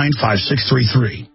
866-589-5633.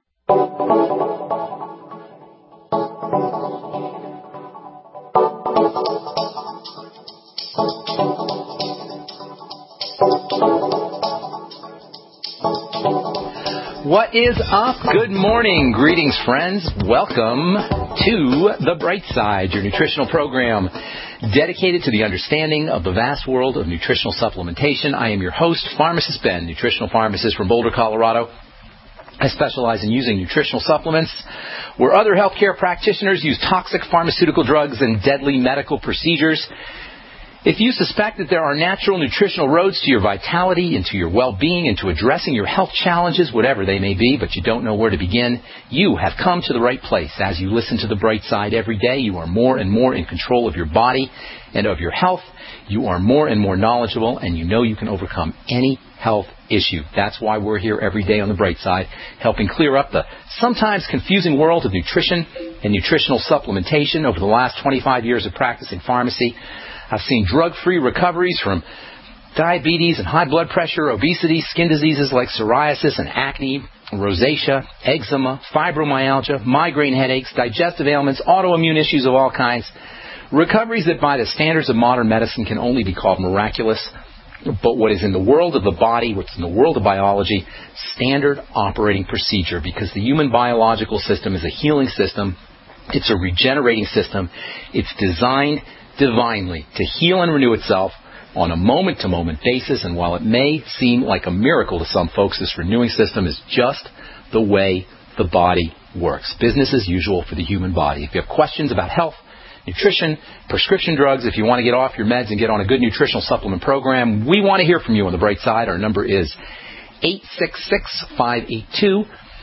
What is up? Good morning. Greetings, friends. Welcome to The Bright Side, your nutritional program dedicated to the understanding of the vast world of nutritional supplementation. I am your host, Pharmacist Ben, nutritional pharmacist from Boulder, Colorado. I specialize in using nutritional supplements where other healthcare practitioners use toxic pharmaceutical drugs and deadly medical procedures. If you suspect that there are natural nutritional roads to your vitality, into your well-being, into addressing your health challenges, whatever they may be, but you don't know where to begin, you have come to the right place. As you listen to The Bright Side every day, you are more and more in control of your body and of your health. You are more and more knowledgeable, and you know you can overcome any health issue. That's why we're here every day on The Bright Side, helping clear up the sometimes confusing world of nutrition and nutritional supplementation. Over the last 25 years of practicing pharmacy, I've seen drug-free recoveries from diabetes and high blood pressure, obesity, skin diseases like psoriasis and acne, rosacea, eczema, fibromyalgia, migraine headaches, digestive ailments, autoimmune issues of all kinds. Recoveries that by the standards of modern medicine can only be called miraculous. But what is in the world of the body, what's in the world of biology, standard operating procedure, because the human biological system is a healing system. It's a regenerating system. It's designed divinely to heal and renew itself on a moment-to-moment basis, and while it may seem like a miracle to some folks, this renewing system is just the way the body works. Business as usual for the human body. If you have questions about health, nutrition, prescription drugs, if you want to get off your meds and get on a good nutritional supplement program, we want to hear from you on The Bright Side. Our number is 866-582-9933,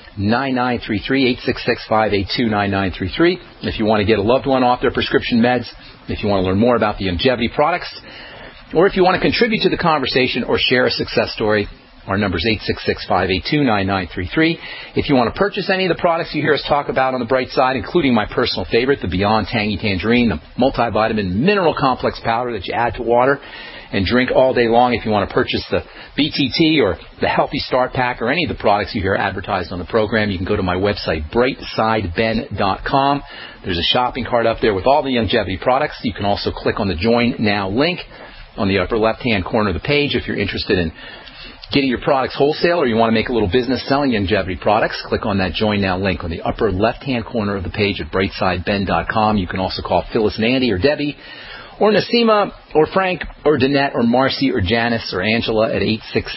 866-582-9933. If you want to get a loved one off their prescription meds, if you want to learn more about the Youngevity products, or if you want to contribute to the conversation or share a success story, our number is 866-582-9933. If you want to purchase any of the products you hear us talk about on The Bright Side, including my personal favorite, the Beyond Tangy Tangerine, the multivitamin mineral complex powder that you add to water and drink all day long. If you want to purchase the BTT or the Healthy Start Pack or any of the products you hear advertised on the program, you can go to my website, brightsideben.com. There's a shopping cart up there with all the Youngevity products. You can also click on the Join Now link on the upper left-hand corner of the page if you're interested in getting your products wholesale or you want to make a little business selling Youngevity products. Click on that Join Now link on the upper left-hand corner of the page at brightsideben.com. You can also call Phyllis and Andy or Debbie or Nasima, or Frank, or Danette, or Marcy, or Janice, or Angela at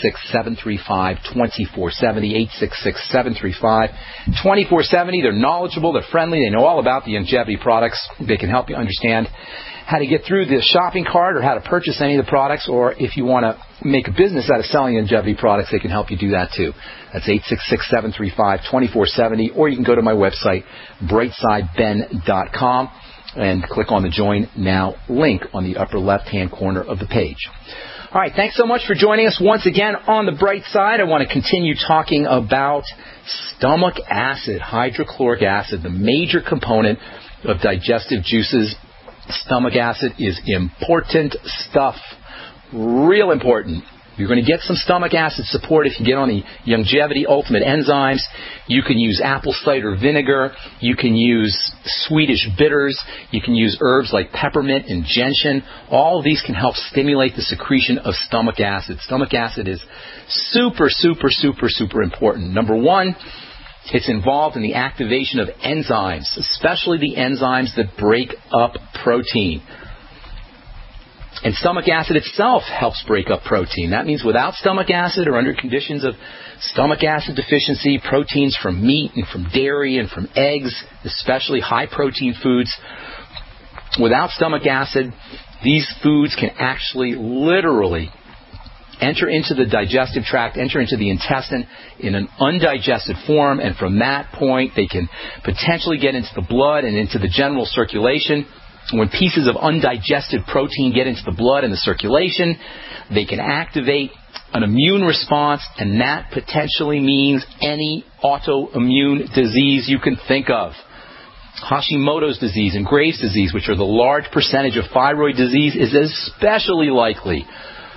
866-735-2470, 866-735-2470. They're knowledgeable, they're friendly, they know all about the Youngevity products. They can help you understand how to get through the shopping cart or how to purchase any of the products, or if you want to make a business out of selling Youngevity products, they can help you do that too. That's 866-735-2470, or you can go to my website, brightsideben.com. and click on the Join Now link on the upper left-hand corner of the page. All right, thanks so much for joining us once again on The Bright Side. I want to continue talking about stomach acid, hydrochloric acid, the major component of digestive juices. Stomach acid is important stuff, real important. You're going to get some stomach acid support if you get on the Youngevity Ultimate Enzymes. You can use apple cider vinegar. You can use Swedish bitters. You can use herbs like peppermint and gentian. All of these can help stimulate the secretion of stomach acid. Stomach acid is super, super, super, super important. Number one, it's involved in the activation of enzymes, especially the enzymes that break up protein. And stomach acid itself helps break up protein. That means without stomach acid or under conditions of stomach acid deficiency, proteins from meat and from dairy and from eggs, especially high-protein foods, without stomach acid, these foods can actually literally enter into the digestive tract, enter into the intestine in an undigested form, and from that point they can potentially get into the blood and into the general circulation. When pieces of undigested protein get into the blood and the circulation, they can activate an immune response, and that potentially means any autoimmune disease you can think of. Hashimoto's disease and Graves' disease, which are the large percentage of thyroid disease, is especially likely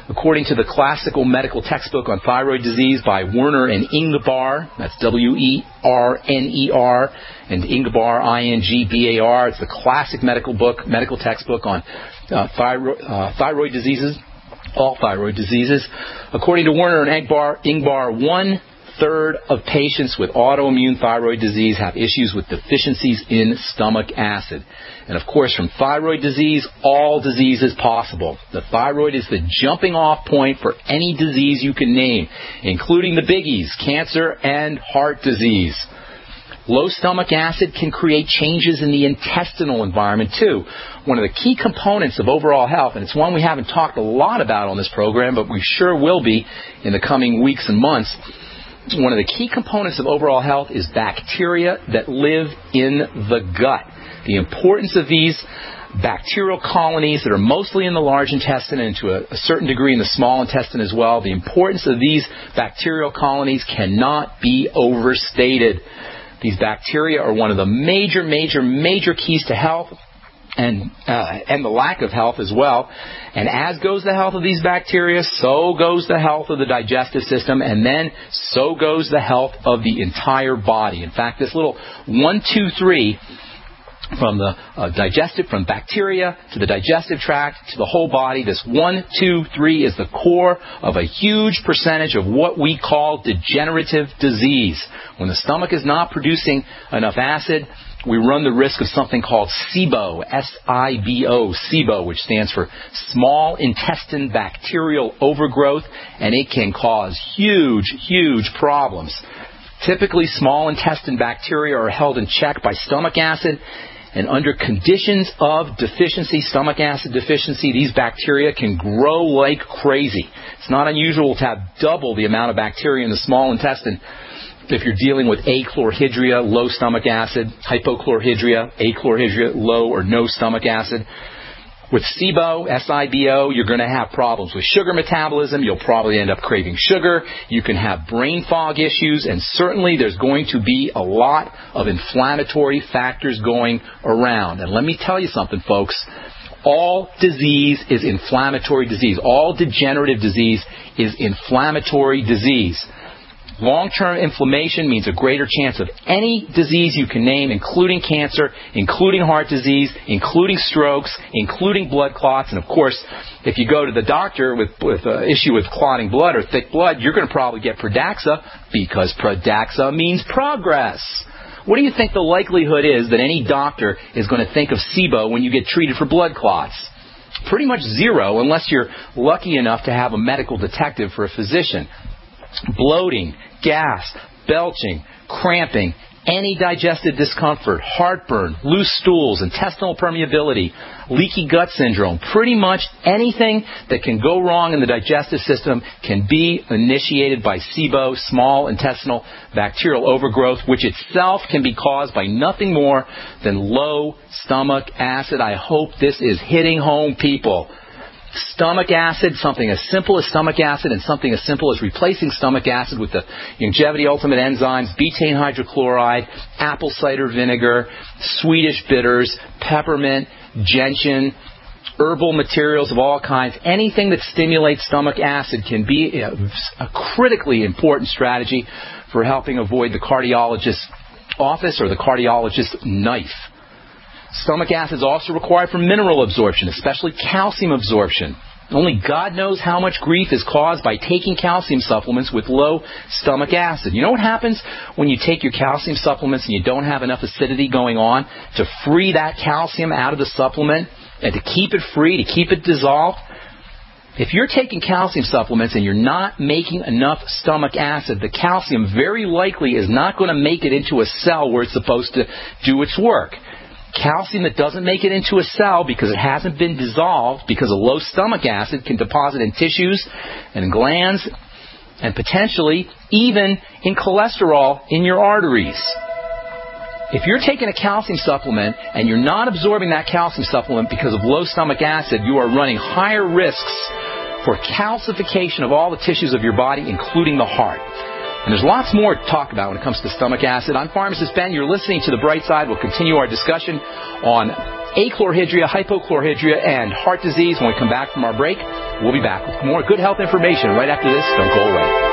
According to the classical medical textbook on thyroid disease by Werner and Ingbar, that's Werner and Ingbar, Ingbar. It's the classic medical textbook on thyroid diseases, all thyroid diseases. According to Werner and Ingbar, 1/3 of patients with autoimmune thyroid disease have issues with deficiencies in stomach acid. And of course, from thyroid disease, all disease is possible. The thyroid is the jumping off point for any disease you can name, including the biggies, cancer and heart disease. Low stomach acid can create changes in the intestinal environment too. One of the key components of overall health, and it's one we haven't talked a lot about on this program, but we sure will be in the coming weeks and months. One of the key components of overall health is bacteria that live in the gut. The importance of these bacterial colonies that are mostly in the large intestine and to a certain degree in the small intestine as well, the importance of these bacterial colonies cannot be overstated. These bacteria are one of the major keys to health and the lack of health as well. And as goes the health of these bacteria, so goes the health of the digestive system, and then so goes the health of the entire body. In fact, this little 1, 2, 3 from the from bacteria to the digestive tract to the whole body, this 1, 2, 3 is the core of a huge percentage of what we call degenerative disease. When the stomach is not producing enough acid, we run the risk of something called SIBO, S-I-B-O, SIBO, which stands for small intestine bacterial overgrowth, and it can cause huge problems. Typically, small intestine bacteria are held in check by stomach acid, and under conditions of deficiency, stomach acid deficiency, these bacteria can grow like crazy. It's not unusual to have double the amount of bacteria in the small intestine if you're dealing with achlorhydria, low stomach acid, hypochlorhydria, achlorhydria, low or no stomach acid. With SIBO, S-I-B-O, you're going to have problems with sugar metabolism. You'll probably end up craving sugar. You can have brain fog issues, and certainly there's going to be a lot of inflammatory factors going around. And let me tell you something, folks. All disease is inflammatory disease. All degenerative disease is inflammatory disease. Long-term inflammation means a greater chance of any disease you can name, including cancer, including heart disease, including strokes, including blood clots. And, of course, if you go to the doctor with an issue with clotting blood or thick blood, you're going to probably get Pradaxa because Pradaxa means progress. What do you think the likelihood is that any doctor is going to think of SIBO when you get treated for blood clots? Pretty much zero, unless you're lucky enough to have a medical detective for a physician. Bloating, gas, belching, cramping, any digestive discomfort, heartburn, loose stools, intestinal permeability, leaky gut syndrome, pretty much anything that can go wrong in the digestive system can be initiated by SIBO, small intestinal bacterial overgrowth, which itself can be caused by nothing more than low stomach acid. I hope this is hitting home, people. Stomach acid, something as simple as stomach acid and something as simple as replacing stomach acid with the Longevity Ultimate enzymes, betaine hydrochloride, apple cider vinegar, Swedish bitters, peppermint, gentian, herbal materials of all kinds. Anything that stimulates stomach acid can be a critically important strategy for helping avoid the cardiologist's office or the cardiologist's knife. Stomach acid is also required for mineral absorption, especially calcium absorption. Only God knows how much grief is caused by taking calcium supplements with low stomach acid. You know what happens when you take your calcium supplements and you don't have enough acidity going on to free that calcium out of the supplement and to keep it free, to keep it dissolved? If you're taking calcium supplements and you're not making enough stomach acid, the calcium very likely is not going to make it into a cell where it's supposed to do its work. Calcium that doesn't make it into a cell because it hasn't been dissolved because of low stomach acid can deposit in tissues and in glands and potentially even in cholesterol in your arteries. If you're taking a calcium supplement and you're not absorbing that calcium supplement because of low stomach acid, you are running higher risks for calcification of all the tissues of your body, including the heart. And there's lots more to talk about when it comes to stomach acid. I'm Pharmacist Ben. You're listening to The Bright Side. We'll continue our discussion on achlorhydria, hypochlorhydria, and heart disease. When we come back from our break, we'll be back with more good health information right after this. Don't go away.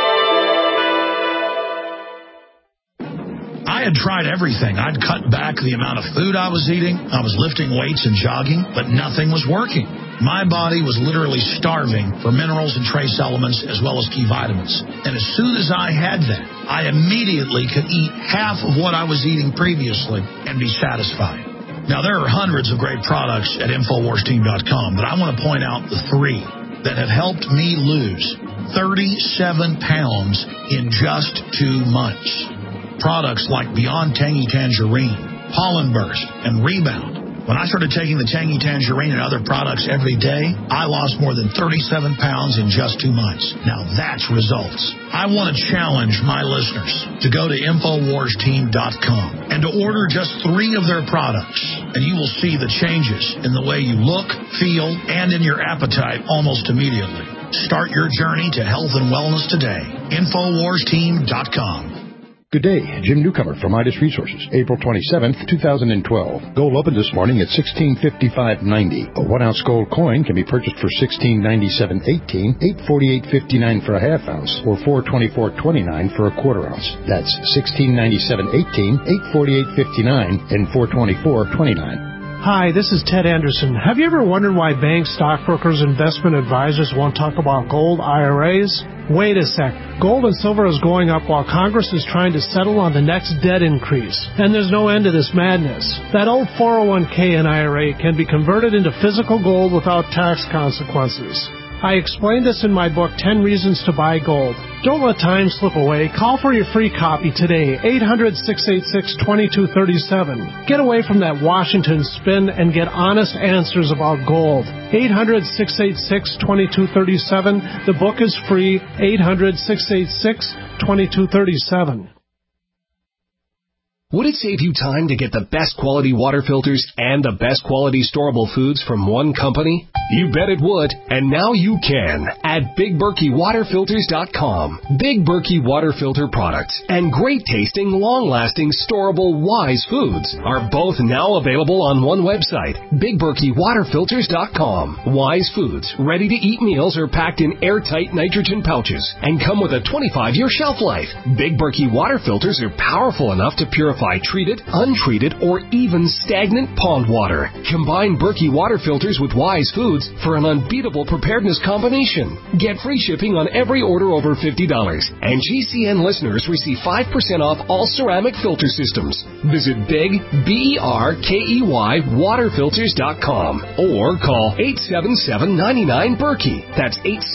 I had tried everything. I'd cut back the amount of food I was eating. I was lifting weights and jogging, but nothing was working. My body was literally starving for minerals and trace elements as well as key vitamins. And as soon as I had that, I immediately could eat half of what I was eating previously and be satisfied. Now, there are hundreds of great products at InfoWarsTeam.com, but I want to point out the 3 that have helped me lose 37 pounds in just 2 months. Products like Beyond Tangy Tangerine, Pollen Burst, and Rebound. When I started taking the Tangy Tangerine and other products every day, I lost more than 37 pounds in just 2 months. Now that's results. I want to challenge my listeners to go to InfoWarsTeam.com and to order just 3 of their products, and you will see the changes in the way you look, feel, and in your appetite almost immediately. Start your journey to health and wellness today. InfoWarsTeam.com. Good day, Jim Newcomer from Midas Resources, April 27th, 2012. Gold opened this morning at $1655.90. A 1-ounce gold coin can be purchased for $1697.18, $848.59 for a half ounce, or $424.29 for a quarter ounce. That's $1697.18, $848.59, and $424.29. Hi, this is Ted Anderson. Have you ever wondered why banks, stockbrokers, investment advisors won't talk about gold IRAs? Wait a sec. Gold and silver is going up while Congress is trying to settle on the next debt increase. And there's no end to this madness. That old 401k and IRA can be converted into physical gold without tax consequences. I explained this in my book, 10 Reasons to Buy Gold. Don't let time slip away. Call for your free copy today, 800-686-2237. Get away from that Washington spin and get honest answers about gold. 800-686-2237. The book is free, 800-686-2237. Would it save you time to get the best quality water filters and the best quality storable foods from one company? You bet it would, and now you can at BigBerkeyWaterFilters.com. Big Berkey Water Filter products and great tasting, long-lasting, storable Wise foods are both now available on one website, BigBerkeyWaterFilters.com. Wise foods, ready-to-eat meals are packed in airtight nitrogen pouches and come with a 25-year shelf life. Big Berkey Water Filters are powerful enough to purify treated, untreated, or even stagnant pond water. Combine Berkey Water Filters with Wise foods for an unbeatable preparedness combination. Get free shipping on every order over $50. And GCN listeners receive 5% off all ceramic filter systems. Visit BigBerkeyWaterFilters.com or call 877-99-BERKEY. That's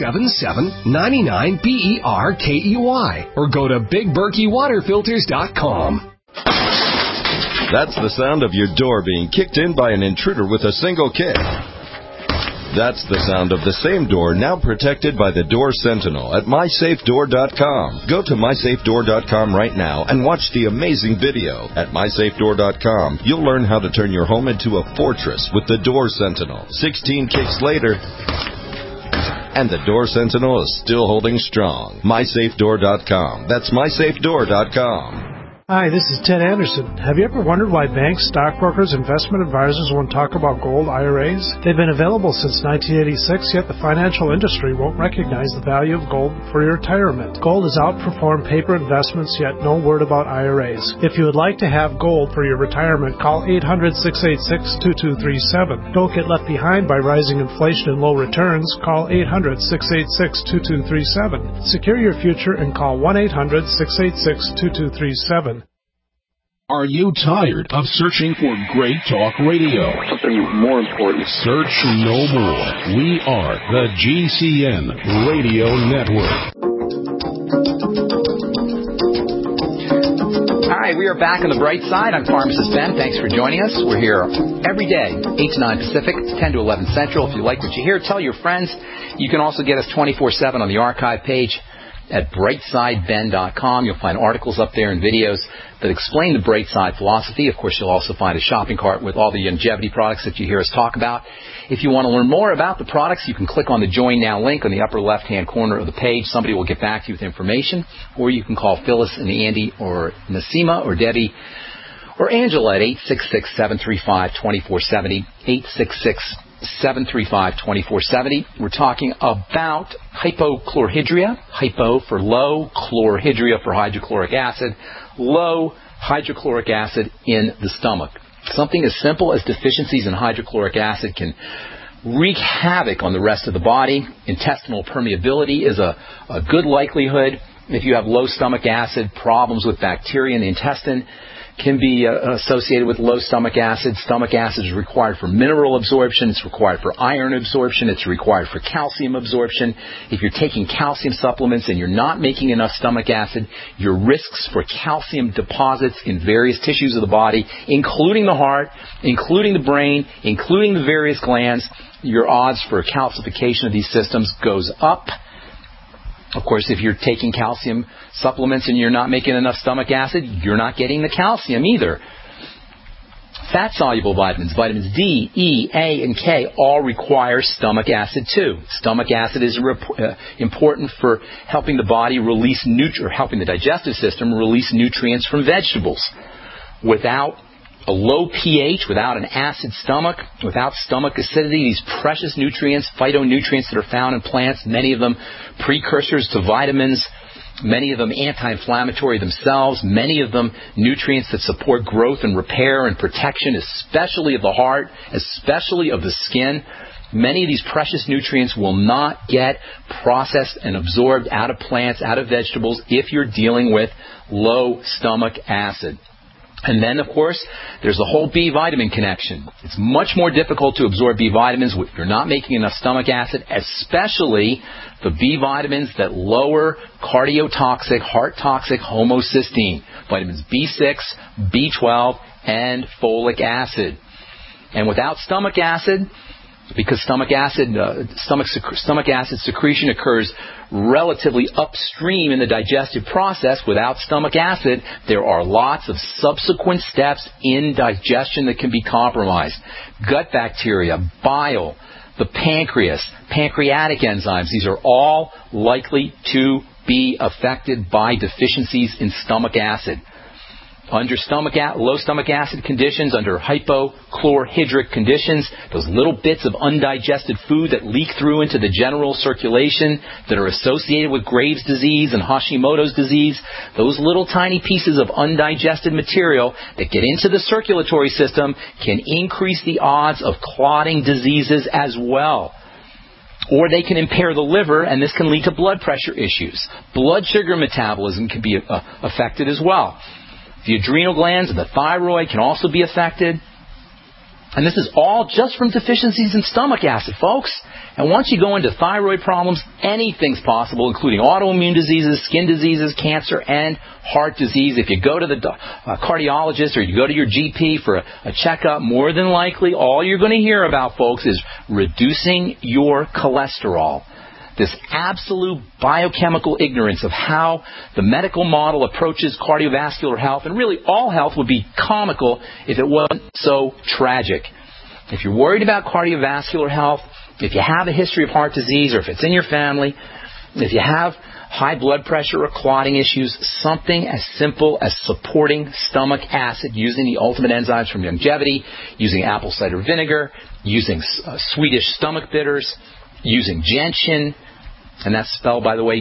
877-99-BERKEY. Or go to BigBerkeyWaterFilters.com. That's the sound of your door being kicked in by an intruder with a single kick. That's the sound of the same door now protected by the Door Sentinel at MySafeDoor.com. Go to MySafeDoor.com right now and watch the amazing video. At MySafeDoor.com, you'll learn how to turn your home into a fortress with the Door Sentinel. 16 kicks later, and the Door Sentinel is still holding strong. MySafeDoor.com. That's MySafeDoor.com. Hi, this is Ted Anderson. Have you ever wondered why banks, stockbrokers, investment advisors won't talk about gold IRAs? They've been available since 1986, yet the financial industry won't recognize the value of gold for your retirement. Gold has outperformed paper investments, yet no word about IRAs. If you would like to have gold for your retirement, call 800-686-2237. Don't get left behind by rising inflation and low returns. Call 800-686-2237. Secure your future and call 1-800-686-2237. Are you tired of searching for great talk radio? Something more important. Search no more. We are the GCN Radio Network. Hi, we are back on the bright side. I'm Pharmacist Ben. Thanks for joining us. We're here every day, 8 to 9 Pacific, 10 to 11 Central. If you like what you hear, tell your friends. You can also get us 24/7 on the archive page at brightsideben.com. You'll find articles up there and videos that explain the Bright Side philosophy. Of course, you'll also find a shopping cart with all the longevity products that you hear us talk about. If you want to learn more about the products, you can click on the Join Now link on the upper left-hand corner of the page. Somebody will get back to you with information, or you can call Phyllis and Andy or Nasima or Debbie or Angela at 866-735-2470, 866-735-2470. We're talking about hypochlorhydria, hypo for low, chlorhydria for hydrochloric acid, low hydrochloric acid in the stomach. Something as simple as deficiencies in hydrochloric acid can wreak havoc on the rest of the body. Intestinal permeability is a good likelihood. If you have low stomach acid, problems with bacteria in the intestine can be associated with low stomach acid. Stomach acid is required for mineral absorption. It's required for iron absorption. It's required for calcium absorption. If you're taking calcium supplements and you're not making enough stomach acid, your risks for calcium deposits in various tissues of the body, including the heart, including the brain, including the various glands, your odds for calcification of these systems goes up. Of course, if you're taking calcium supplements and you're not making enough stomach acid, you're not getting the calcium either. Fat-soluble vitamins, vitamins D, E, A, and K, all require stomach acid too. Stomach acid is important for helping the body release helping the digestive system release nutrients from vegetables. Without a low pH, without an acid stomach, without stomach acidity, these precious nutrients, phytonutrients that are found in plants, many of them precursors to vitamins, many of them anti-inflammatory themselves, many of them nutrients that support growth and repair and protection, especially of the heart, especially of the skin. Many of these precious nutrients will not get processed and absorbed out of plants, out of vegetables, if you're dealing with low stomach acid. And then, of course, there's the whole B vitamin connection. It's much more difficult to absorb B vitamins if you're not making enough stomach acid, especially the B vitamins that lower cardiotoxic, heart-toxic homocysteine, vitamins B6, B12, and folic acid. And without stomach acid, because stomach acid secretion occurs relatively upstream in the digestive process, without stomach acid, there are lots of subsequent steps in digestion that can be compromised. Gut bacteria, bile, the pancreas, pancreatic enzymes, these are all likely to be affected by deficiencies in stomach acid. Under low stomach acid conditions, under hypochlorhydric conditions, those little bits of undigested food that leak through into the general circulation that are associated with Graves' disease and Hashimoto's disease, those little tiny pieces of undigested material that get into the circulatory system can increase the odds of clotting diseases as well. Or they can impair the liver, and this can lead to blood pressure issues. Blood sugar metabolism can be affected as well. The adrenal glands and the thyroid can also be affected. And this is all just from deficiencies in stomach acid, folks. And once you go into thyroid problems, anything's possible, including autoimmune diseases, skin diseases, cancer, and heart disease. If you go to the cardiologist or you go to your GP for a checkup, more than likely all you're going to hear about, folks, is reducing your cholesterol. This absolute biochemical ignorance of how the medical model approaches cardiovascular health, and really all health, would be comical if it wasn't so tragic. If you're worried about cardiovascular health, if you have a history of heart disease, or if it's in your family, if you have high blood pressure or clotting issues, something as simple as supporting stomach acid using the ultimate enzymes from Youngevity, using apple cider vinegar, using Swedish stomach bitters, using gentian, and that's spelled, by the way,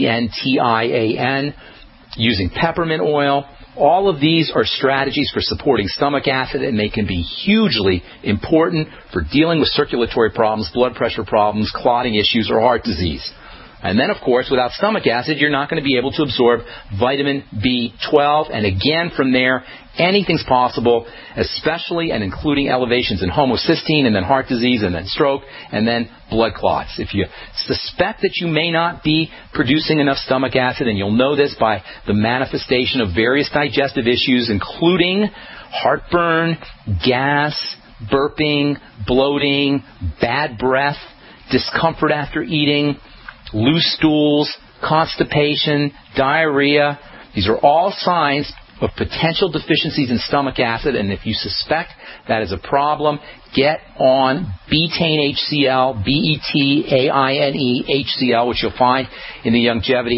Gentian, using peppermint oil. All of these are strategies for supporting stomach acid, and they can be hugely important for dealing with circulatory problems, blood pressure problems, clotting issues, or heart disease. And then, of course, without stomach acid, you're not going to be able to absorb vitamin B12. And again, from there, anything's possible, especially and including elevations in homocysteine, and then heart disease, and then stroke, and then blood clots. If you suspect that you may not be producing enough stomach acid, and you'll know this by the manifestation of various digestive issues, including heartburn, gas, burping, bloating, bad breath, discomfort after eating, loose stools, constipation, diarrhea. These are all signs of potential deficiencies in stomach acid, and if you suspect that is a problem, get on betaine HCl, BETAINE HCl, which you'll find in the Youngevity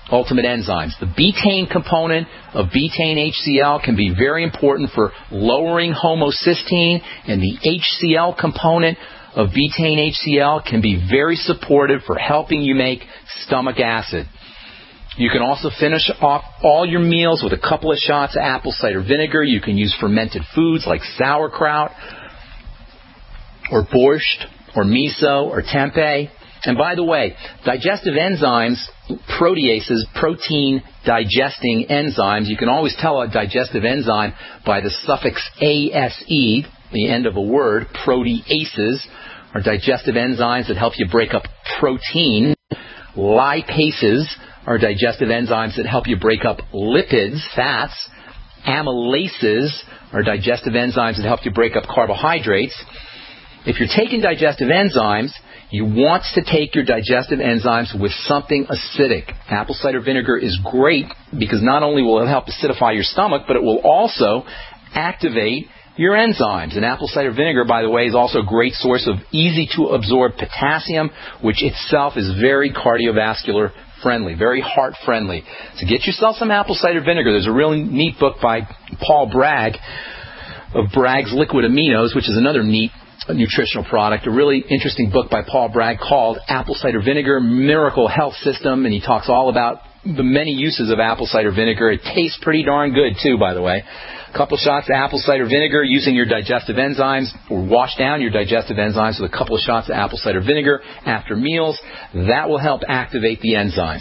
Ultimate Enzymes. The betaine component of betaine HCl can be very important for lowering homocysteine, and the HCl component of betaine HCl can be very supportive for helping you make stomach acid. You can also finish off all your meals with a couple of shots of apple cider vinegar. You can use fermented foods like sauerkraut or borscht or miso or tempeh. And by the way, digestive enzymes, proteases, protein digesting enzymes, you can always tell a digestive enzyme by the suffix ase, the end of a word. Proteases are digestive enzymes that help you break up protein. Lipases are digestive enzymes that help you break up lipids, fats. Amylases are digestive enzymes that help you break up carbohydrates. If you're taking digestive enzymes, you want to take your digestive enzymes with something acidic. Apple cider vinegar is great because not only will it help acidify your stomach, but it will also activate your enzymes. And apple cider vinegar, by the way, is also a great source of easy-to-absorb potassium, which itself is very cardiovascular friendly, very heart friendly. So get yourself some apple cider vinegar. There's a really neat book by Paul Bragg of Bragg's Liquid Aminos, which is another neat nutritional product. A really interesting book by Paul Bragg called Apple Cider Vinegar, Miracle Health System, and he talks all about the many uses of apple cider vinegar. It tastes pretty darn good, too, by the way. A couple shots of apple cider vinegar using your digestive enzymes, or wash down your digestive enzymes with a couple of shots of apple cider vinegar after meals. That will help activate the enzymes.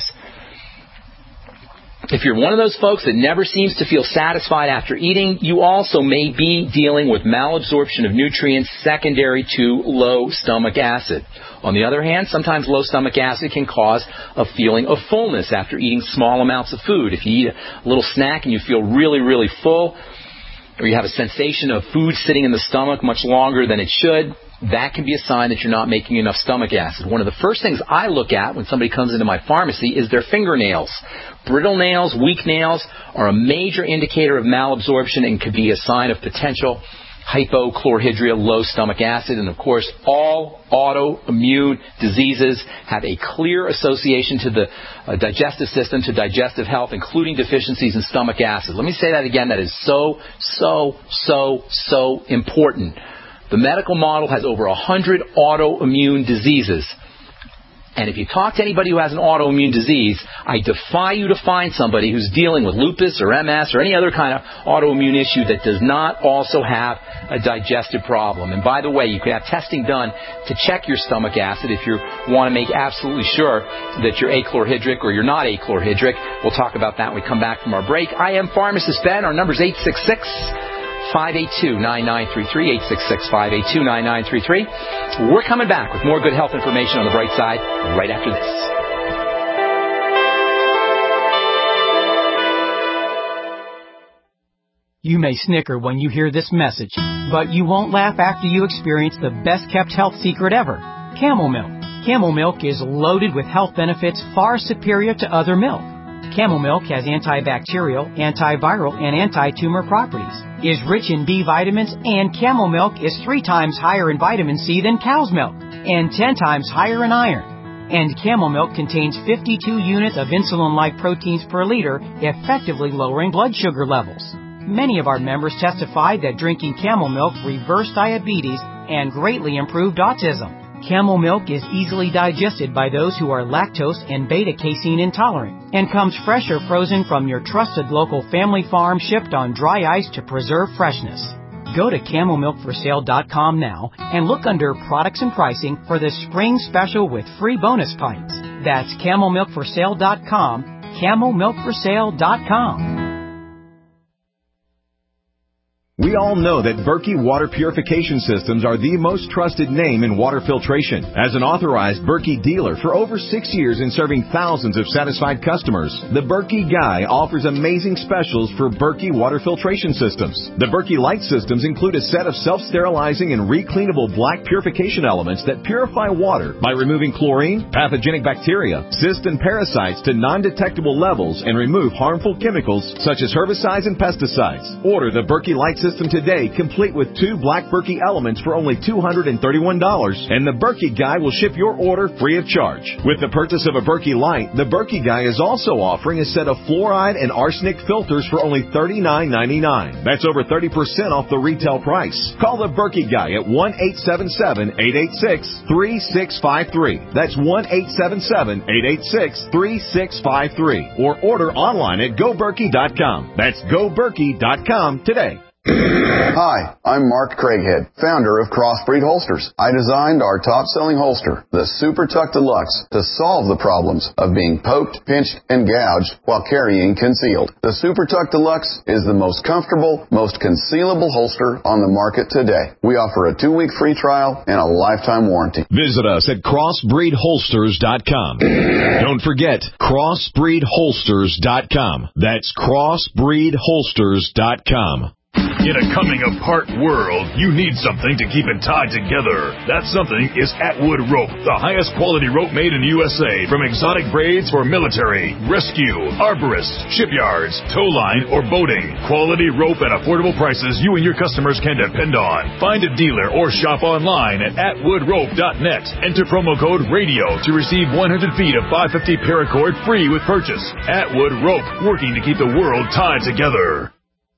If you're one of those folks that never seems to feel satisfied after eating, you also may be dealing with malabsorption of nutrients secondary to low stomach acid. On the other hand, sometimes low stomach acid can cause a feeling of fullness after eating small amounts of food. If you eat a little snack and you feel really, really full, or you have a sensation of food sitting in the stomach much longer than it should, that can be a sign that you're not making enough stomach acid. One of the first things I look at when somebody comes into my pharmacy is their fingernails. Brittle nails, weak nails are a major indicator of malabsorption and could be a sign of potential hypochlorhydria, low stomach acid. And of course, all autoimmune diseases have a clear association to the digestive system, to digestive health, including deficiencies in stomach acid. Let me say that again. That is so important. The medical model has over 100 autoimmune diseases. And if you talk to anybody who has an autoimmune disease, I defy you to find somebody who's dealing with lupus or MS or any other kind of autoimmune issue that does not also have a digestive problem. And by the way, you can have testing done to check your stomach acid if you want to make absolutely sure that you're achlorhydric or you're not achlorhydric. We'll talk about that when we come back from our break. I am Pharmacist Ben. Our number is 866-582-9933, 866-582-9933. We're coming back with more good health information on the bright side right after this. You may snicker when you hear this message, but you won't laugh after you experience the best-kept health secret ever, Camel Milk. Camel Milk is loaded with health benefits far superior to other milk. Camel Milk has antibacterial, antiviral, and anti-tumor properties, is rich in B vitamins, and Camel Milk is 3 times higher in vitamin C than cow's milk, and 10 times higher in iron. And Camel Milk contains 52 units of insulin-like proteins per liter, effectively lowering blood sugar levels. Many of our members testified that drinking Camel Milk reversed diabetes and greatly improved autism. Camel Milk is easily digested by those who are lactose and beta-casein intolerant and comes fresh or frozen from your trusted local family farm, shipped on dry ice to preserve freshness. Go to CamelMilkForSale.com now and look under Products and Pricing for the spring special with free bonus pints. That's CamelMilkForSale.com, CamelMilkForSale.com. We all know that Berkey Water Purification Systems are the most trusted name in water filtration. As an authorized Berkey dealer for over 6 years and serving thousands of satisfied customers, the Berkey Guy offers amazing specials for Berkey Water Filtration Systems. The Berkey Light Systems include a set of self-sterilizing and recleanable black purification elements that purify water by removing chlorine, pathogenic bacteria, cysts, and parasites to non-detectable levels and remove harmful chemicals such as herbicides and pesticides. Order the Berkey Light Systems system today, complete with 2 Black Berkey elements for only $231, and the Berkey Guy will ship your order free of charge. With the purchase of a Berkey Light, the Berkey Guy is also offering a set of fluoride and arsenic filters for only $39.99. That's over 30% off the retail price. Call the Berkey Guy at 1-877-886-3653. That's 1-877-886-3653. Or order online at GoBerkey.com. That's GoBerkey.com today. Hi, I'm Mark Craighead, founder of Crossbreed Holsters. I designed our top-selling holster, the Super Tuck Deluxe, to solve the problems of being poked, pinched, and gouged while carrying concealed. The Super Tuck Deluxe is the most comfortable, most concealable holster on the market today. We offer a 2-week free trial and a lifetime warranty. Visit us at CrossbreedHolsters.com. Don't forget, CrossbreedHolsters.com. That's CrossbreedHolsters.com. In a coming-apart world, you need something to keep it tied together. That something is Atwood Rope, the highest quality rope made in the USA, from exotic braids for military, rescue, arborists, shipyards, tow line, or boating. Quality rope at affordable prices you and your customers can depend on. Find a dealer or shop online at atwoodrope.net. Enter promo code RADIO to receive 100 feet of 550 paracord free with purchase. Atwood Rope, working to keep the world tied together.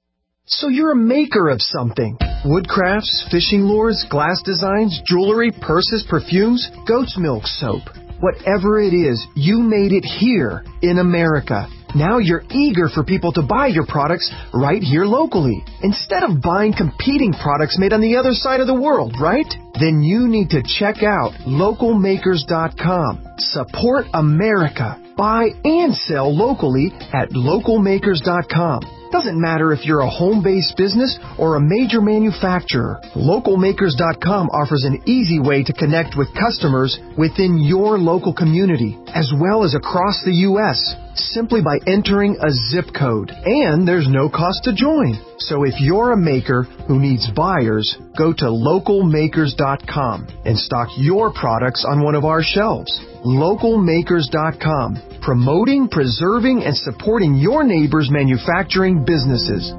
So you're a maker of something. Woodcrafts, fishing lures, glass designs, jewelry, purses, perfumes, goat's milk soap. Whatever it is, you made it here in America. Now you're eager for people to buy your products right here locally, instead of buying competing products made on the other side of the world, right? Then you need to check out localmakers.com. Support America. Buy and sell locally at localmakers.com. Doesn't matter if you're a home-based business or a major manufacturer. Localmakers.com offers an easy way to connect with customers within your local community, as well as across the U.S., simply by entering a zip code. And there's no cost to join. So if you're a maker who needs buyers, go to localmakers.com and stock your products on one of our shelves. Localmakers.com, promoting, preserving, and supporting your neighbors' manufacturing businesses.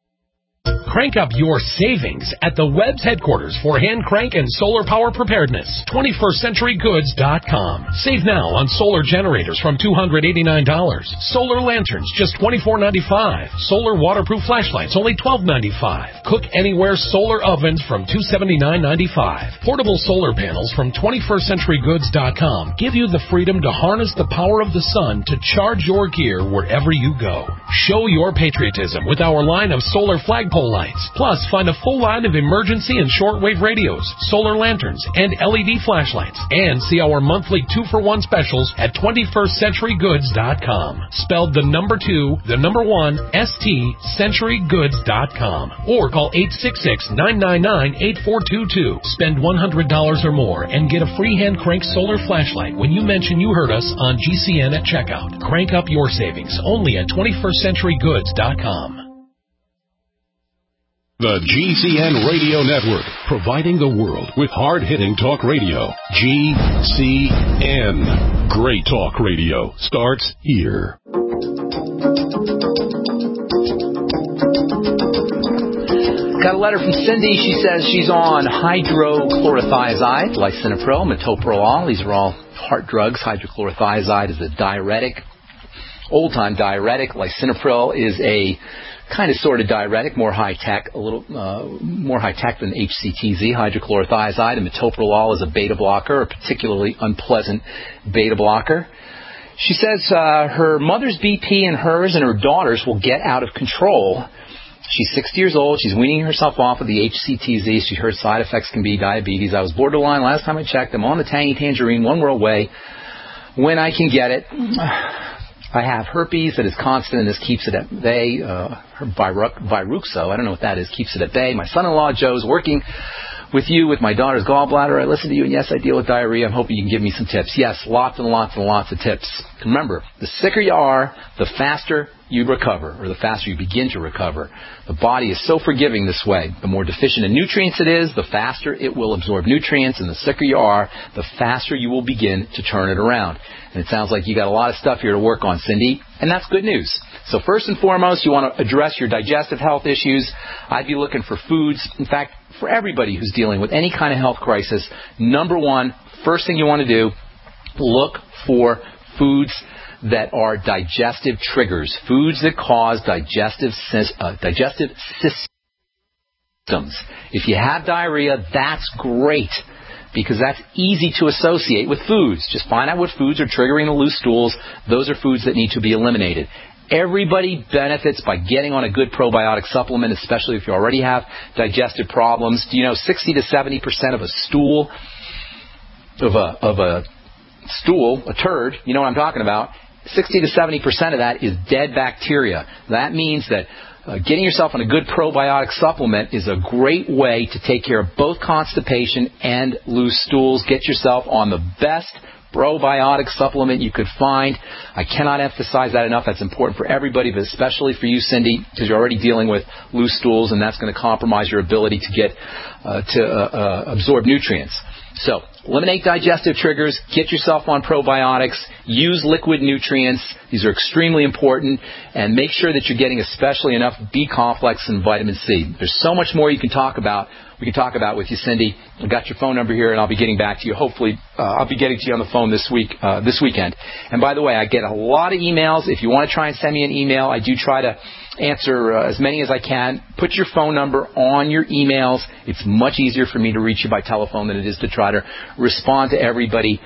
Crank up your savings at the Webb's headquarters for hand crank and solar power preparedness. 21stCenturyGoods.com. Save now on solar generators from $289. Solar lanterns just $24.95. Solar waterproof flashlights only $12.95. Cook anywhere solar ovens from $279.95. Portable solar panels from 21stCenturyGoods.com give you the freedom to harness the power of the sun to charge your gear wherever you go. Show your patriotism with our line of solar flagpole lights. Plus, find a full line of emergency and shortwave radios, solar lanterns, and LED flashlights. And see our monthly 2-for-1 specials at 21stCenturyGoods.com. Spelled the number 2, the number 1, ST, CenturyGoods.com. Or call 866-999-8422. Spend $100 or more and get a free hand crank solar flashlight when you mention you heard us on GCN at checkout. Crank up your savings only at 21stCenturyGoods.com. The GCN Radio Network, providing the world with hard-hitting talk radio. GCN. Great talk radio starts here. Got a letter from Cindy. She says she's on hydrochlorothiazide, lisinopril, metoprolol. These are all heart drugs. Hydrochlorothiazide is a diuretic, old-time diuretic. Lisinopril is a kind of sort of diuretic, more high-tech, a little more high-tech than HCTZ, hydrochlorothiazide, and metoprolol is a beta blocker, a particularly unpleasant beta blocker. She says her mother's BP and hers and her daughter's will get out of control. She's 60 years old. She's weaning herself off of the HCTZ. She heard side effects can be diabetes. I was borderline last time I checked. I'm on the Tangy Tangerine, One World Way. When I can get it, I have herpes that is constant, and this keeps it at bay. Viruxo, I don't know what that is, keeps it at bay. My son-in-law, Joe, is working with you with my daughter's gallbladder. I listen to you, and yes, I deal with diarrhea. I'm hoping you can give me some tips. Yes, lots and lots and lots of tips. Remember, the sicker you are, the faster you recover, or the faster you begin to recover. The body is so forgiving this way. The more deficient in nutrients it is, the faster it will absorb nutrients, and the sicker you are, the faster you will begin to turn it around. And it sounds like you got a lot of stuff here to work on, Cindy. And that's good news. So first and foremost, you want to address your digestive health issues. I'd be looking for foods. In fact, for everybody who's dealing with any kind of health crisis, number one, first thing you want to do, look for foods that are digestive triggers, foods that cause digestive systems. If you have diarrhea, that's great, because that's easy to associate with foods. Just find out what foods are triggering the loose stools. Those are foods that need to be eliminated. Everybody benefits by getting on a good probiotic supplement, especially if you already have digestive problems. Do you know 60 to 70% of a stool, a turd, you know what I'm talking about, 60 to 70% of that is dead bacteria. That means that getting yourself on a good probiotic supplement is a great way to take care of both constipation and loose stools. Get yourself on the best probiotic supplement you could find. I cannot emphasize that enough. That's important for everybody, but especially for you, Cindy, because you're already dealing with loose stools, and that's going to compromise your ability to get absorb nutrients. So eliminate digestive triggers, get yourself on probiotics, use liquid nutrients. These are extremely important, and make sure that you're getting especially enough B-complex and vitamin C. There's so much more we can talk about with you, Cindy. I've got your phone number here, and I'll be getting back to you. Hopefully, I'll be getting to you on the phone this weekend. And by the way, I get a lot of emails. If you want to try and send me an email, I do try to answer as many as I can. Put your phone number on your emails. It's much easier for me to reach you by telephone than it is to try to respond to everybody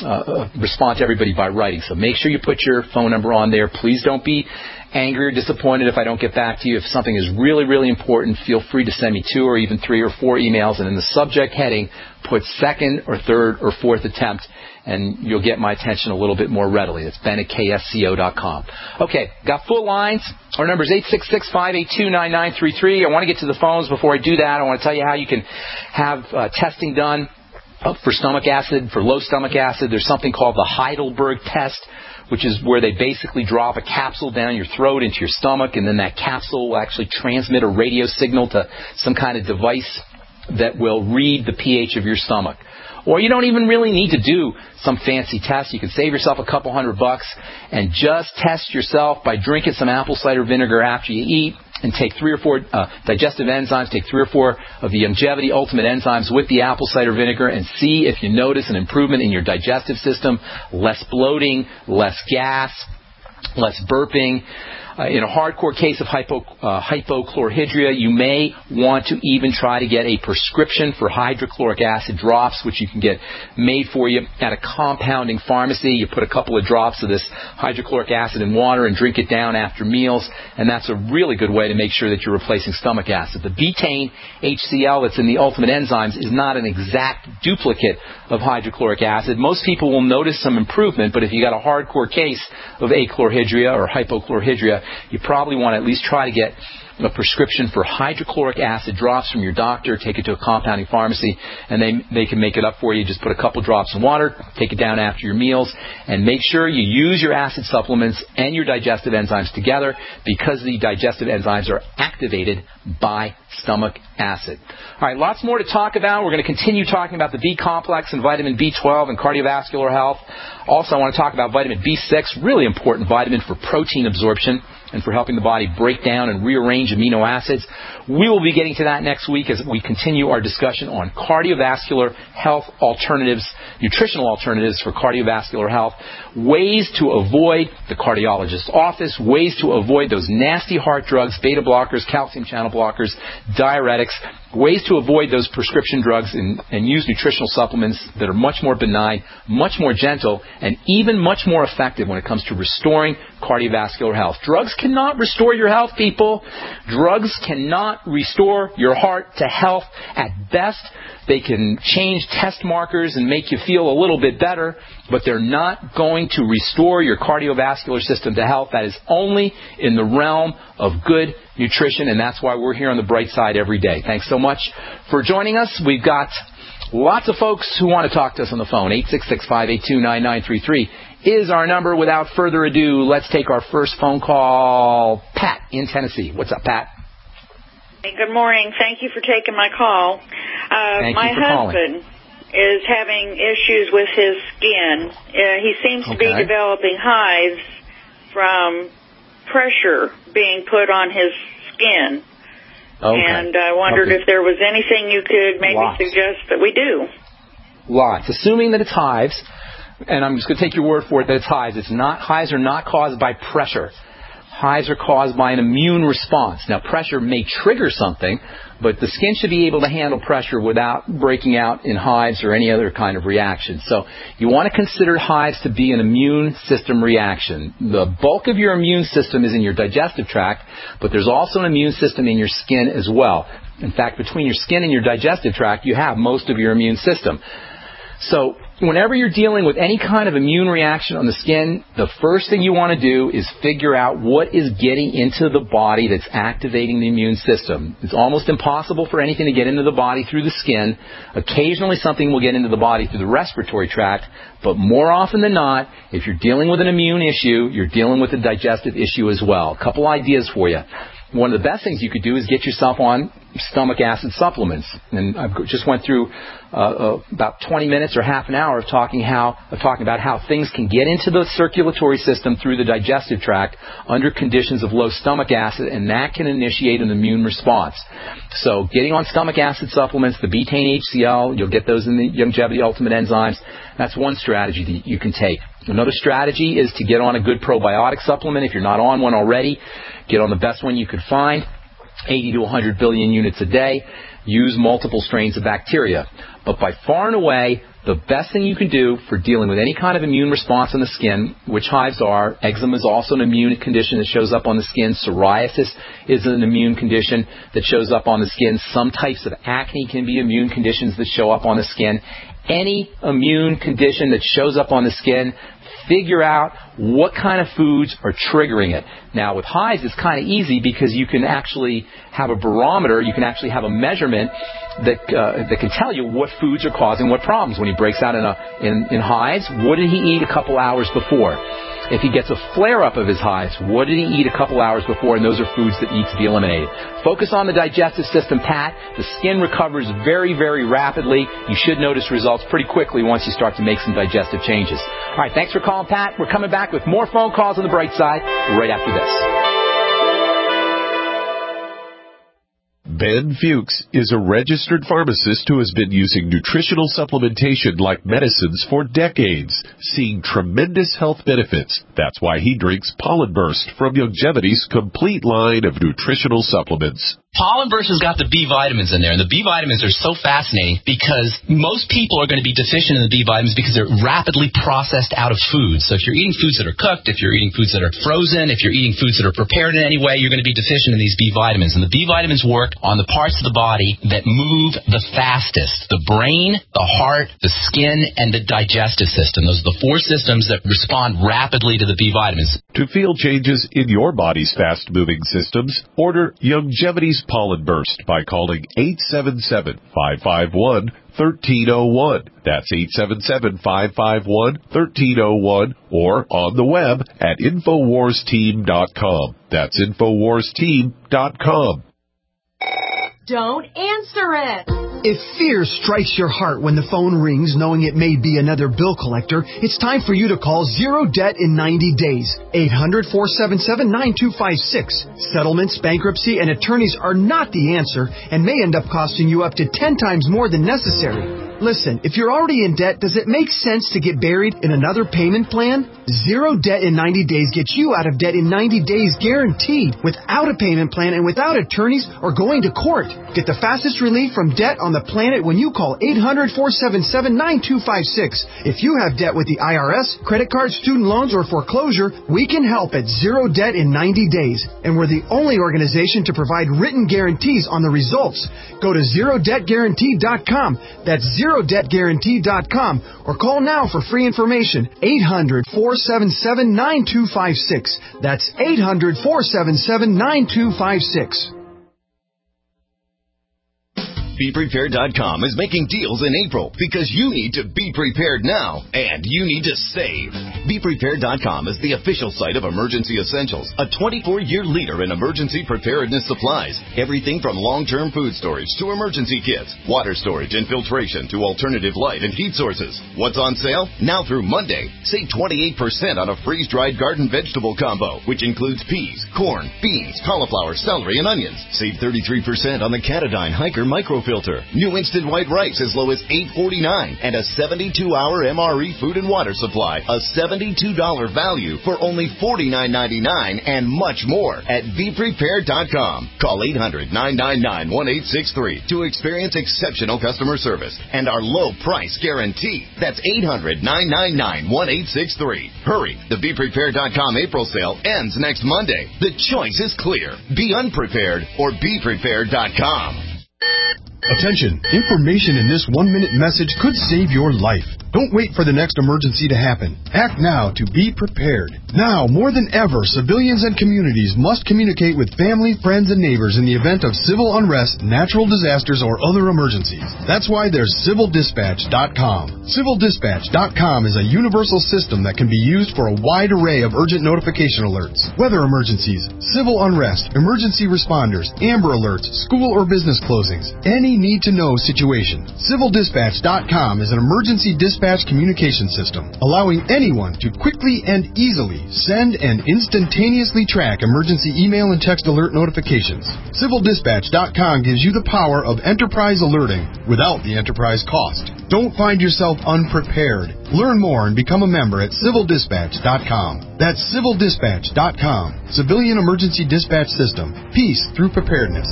by writing. So make sure you put your phone number on there. Please don't be angry or disappointed if I don't get back to you. If something is really, really important, feel free to send me 2 or even 3 or 4 emails, and in the subject heading, put second or third or fourth attempt, and you'll get my attention a little bit more readily. It's ben@ksco.com. Okay, got full lines. Our number is 866-582-9933. I want to get to the phones. Before I do that, I want to tell you how you can have testing done for stomach acid, for low stomach acid. There's something called the Heidelberg test, which is where they basically drop a capsule down your throat into your stomach, and then that capsule will actually transmit a radio signal to some kind of device that will read the pH of your stomach. Or you don't even really need to do some fancy test. You can save yourself a couple $100 and just test yourself by drinking some apple cider vinegar after you eat, and take 3 or 4 digestive enzymes, take 3 or 4 of the Youngevity Ultimate enzymes with the apple cider vinegar, and see if you notice an improvement in your digestive system, less bloating, less gas, less burping. In a hardcore case of hypochlorhydria, you may want to even try to get a prescription for hydrochloric acid drops, which you can get made for you at a compounding pharmacy. You put a couple of drops of this hydrochloric acid in water and drink it down after meals, and that's a really good way to make sure that you're replacing stomach acid. The betaine HCl that's in the Ultimate enzymes is not an exact duplicate of hydrochloric acid. Most people will notice some improvement, but if you got a hardcore case of achlorhydria or hypochlorhydria, you probably want to at least try to get a prescription for hydrochloric acid drops from your doctor, take it to a compounding pharmacy, and they can make it up for you. Just put a couple drops in water, take it down after your meals, and make sure you use your acid supplements and your digestive enzymes together, because the digestive enzymes are activated by stomach acid. All right, lots more to talk about. We're going to continue talking about the B complex and vitamin B12 and cardiovascular health. Also, I want to talk about vitamin B6, really important vitamin for protein absorption and for helping the body break down and rearrange amino acids. We will be getting to that next week as we continue our discussion on cardiovascular health alternatives, nutritional alternatives for cardiovascular health, ways to avoid the cardiologist's office, ways to avoid those nasty heart drugs, beta blockers, calcium channel blockers, diuretics, ways to avoid those prescription drugs and use nutritional supplements that are much more benign, much more gentle, and even much more effective when it comes to restoring cardiovascular health. Drugs cannot restore your health, people. Drugs cannot restore your heart to health. At best, they can change test markers and make you feel a little bit better, but they're not going to restore your cardiovascular system to health. That is only in the realm of good nutrition, and that's why we're here on the Bright Side every day. Thanks so much for joining us. We've got lots of folks who want to talk to us on the phone. 866-582-9933 is our number. Without further ado, let's take our first phone call. Pat in Tennessee. What's up, Pat? Hey, good morning. Thank you for taking my call. My husband is having issues with his skin. He seems to be developing hives from pressure being put on his skin. Okay. And I wondered if there was anything you could maybe suggest that we do. Lots. Assuming that it's hives, and I'm just going to take your word for it that it's hives. Hives are not caused by pressure. Hives are caused by an immune response. Now, pressure may trigger something, but the skin should be able to handle pressure without breaking out in hives or any other kind of reaction. So you want to consider hives to be an immune system reaction. The bulk of your immune system is in your digestive tract, but there's also an immune system in your skin as well. In fact, between your skin and your digestive tract, you have most of your immune system. So whenever you're dealing with any kind of immune reaction on the skin, the first thing you want to do is figure out what is getting into the body that's activating the immune system. It's almost impossible for anything to get into the body through the skin. Occasionally something will get into the body through the respiratory tract, but more often than not, if you're dealing with an immune issue, you're dealing with a digestive issue as well. A couple ideas for you. One of the best things you could do is get yourself on stomach acid supplements. And I just went through about 20 minutes or half an hour of talking about how things can get into the circulatory system through the digestive tract under conditions of low stomach acid, and that can initiate an immune response. So getting on stomach acid supplements, the betaine HCl, you'll get those in the Youngevity Ultimate Enzymes. That's one strategy that you can take. Another strategy is to get on a good probiotic supplement. If you're not on one already, get on the best one you could find, 80 to 100 billion units a day. Use multiple strains of bacteria. But by far and away, the best thing you can do for dealing with any kind of immune response on the skin, which hives are, eczema is also an immune condition that shows up on the skin. Psoriasis is an immune condition that shows up on the skin. Some types of acne can be immune conditions that show up on the skin. Any immune condition that shows up on the skin, figure out what kind of foods are triggering it. Now, with hives, it's kind of easy because you can actually have a barometer. You can actually have a measurement that can tell you what foods are causing what problems. When he breaks out in hives, what did he eat a couple hours before? If he gets a flare-up of his hives, what did he eat a couple hours before? And those are foods that need to be eliminated. Focus on the digestive system, Pat. The skin recovers very, very rapidly. You should notice results pretty quickly once you start to make some digestive changes. All right, thanks for calling, Pat. We're coming back with more phone calls on the bright side right after this. Ben Fuchs is a registered pharmacist who has been using nutritional supplementation like medicines for decades, seeing tremendous health benefits. That's why he drinks Pollen Burst from Youngevity's complete line of nutritional supplements. Pollen Burst has got the B vitamins in there, and the B vitamins are so fascinating because most people are going to be deficient in the B vitamins because they're rapidly processed out of food. So if you're eating foods that are cooked, if you're eating foods that are frozen, if you're eating foods that are prepared in any way, you're going to be deficient in these B vitamins. And the B vitamins work on the parts of the body that move the fastest: the brain, the heart, the skin, and the digestive system. Those are the four systems that respond rapidly to the B vitamins. To feel changes in your body's fast-moving systems, order Youngevity's Pollen Burst by calling 877-551-1301. That's 877-551-1301, or on the web at InfoWarsTeam.com. That's InfoWarsTeam.com. Don't answer it. If fear strikes your heart when the phone rings knowing it may be another bill collector, it's time for you to call Zero Debt in 90 days. 800-477-9256. Settlements, bankruptcy, and attorneys are not the answer and may end up costing you up to 10 times more than necessary. Listen, if you're already in debt, does it make sense to get buried in another payment plan? Zero Debt in 90 days gets you out of debt in 90 days guaranteed, without a payment plan and without attorneys or going to court. Get the fastest relief from debt on the planet when you call 800-477-9256. If you have debt with the IRS, credit card, student loans, or foreclosure, we can help at Zero Debt in 90 days. And we're the only organization to provide written guarantees on the results. Go to ZeroDebtGuarantee.com. That's ZeroDebtGuarantee.com, or call now for free information. 800-477-9256. That's 800-477-9256. BePrepared.com is making deals in April because you need to be prepared now and you need to save. BePrepared.com is the official site of Emergency Essentials, a 24-year leader in emergency preparedness supplies. Everything from long-term food storage to emergency kits, water storage and filtration to alternative light and heat sources. What's on sale? Now through Monday, save 28% on a freeze-dried garden vegetable combo, which includes peas, corn, beans, cauliflower, celery, and onions. Save 33% on the Katadyn Hiker microfilter. New instant white rice as low as $8.49 and a 72-hour MRE food and water supply, a $72 value for only $49.99 and much more at BePrepared.com. Call 800-999-1863 to experience exceptional customer service and our low price guarantee. That's 800-999-1863. Hurry, the BePrepared.com April sale ends next Monday. The choice is clear. Be unprepared or BePrepared.com. Attention! Information in this 1-minute message could save your life. Don't wait for the next emergency to happen. Act now to be prepared. Now, more than ever, civilians and communities must communicate with family, friends, and neighbors in the event of civil unrest, natural disasters, or other emergencies. That's why there's CivilDispatch.com. CivilDispatch.com is a universal system that can be used for a wide array of urgent notification alerts. Weather emergencies, civil unrest, emergency responders, Amber Alerts, school or business closings, any need-to-know situation. CivilDispatch.com is an emergency dispatch communication system, allowing anyone to quickly and easily send and instantaneously track emergency email and text alert notifications. CivilDispatch.com gives you the power of enterprise alerting without the enterprise cost. Don't find yourself unprepared. Learn more and become a member at CivilDispatch.com. That's CivilDispatch.com. Civilian Emergency Dispatch System. Peace through preparedness.